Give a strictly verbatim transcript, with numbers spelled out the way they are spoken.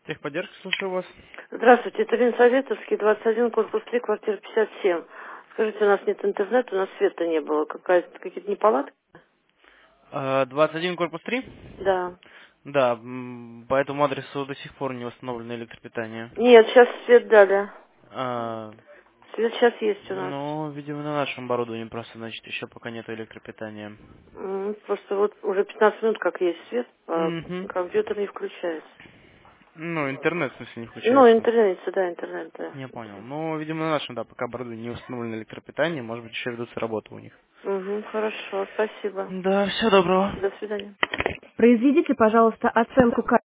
Техподдержка, слушаю вас. Здравствуйте, это Ленсоветовский, двадцать один, корпус три, квартира пятьдесят семь. Скажите, у нас нет интернета, у нас света не было. Какая-то, какие-то неполадки? А, двадцать один, корпус три? Да. Да, м, по этому адресу до сих пор не восстановлено электропитание. Нет, сейчас свет дали. А, Свет сейчас есть у нас. ну, видимо, на нашем оборудовании просто, значит, еще пока нет электропитания. М, Просто вот уже пятнадцать минут как есть свет, а Угу. компьютер не включается. Ну, интернет, в смысле, не Ну, включается. интернет, да, интернет, да. Я понял. Ну, видимо, на нашем, да, пока оборудование не установлено электропитание, может быть, еще ведутся работы у них. Угу, хорошо, спасибо. Да, всего доброго. До свидания. Произведите, пожалуйста, оценку